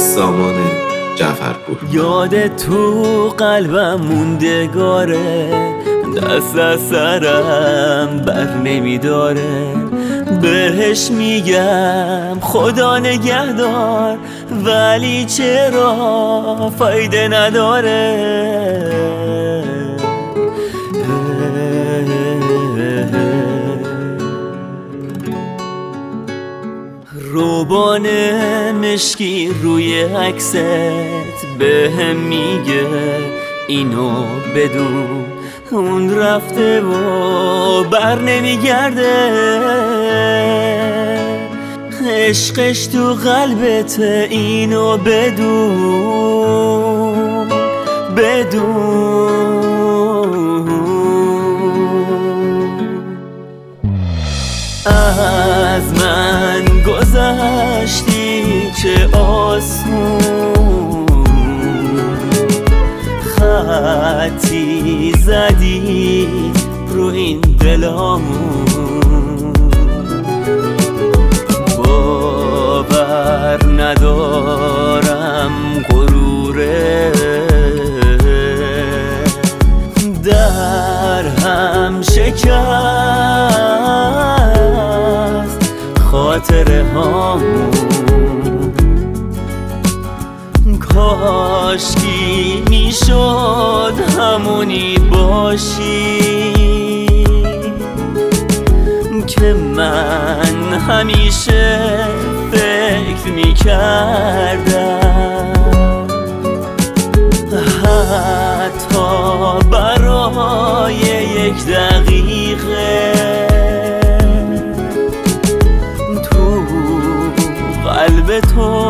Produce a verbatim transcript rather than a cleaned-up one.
سامان جعفرپور. یاد تو قلبم موندگاره، دست از سرم بر نمیداره. بهش میگم خدا نگهدار، ولی چرا فایده نداره. روبان مشکی روی عکست بهم میگه اینو بدون، اون رفته و بر نمیگرده. عشقش تو قلبت، اینو بدون بدون. از من گذشتی چه آسون، خطی زدی رو این دلامون. باور ندارم غروره در هم شکست خاطره هامون. کاشکی میشد همونی باشی که من همیشه فکر میکردم. حتی برای یک دقیقه تو قلب تو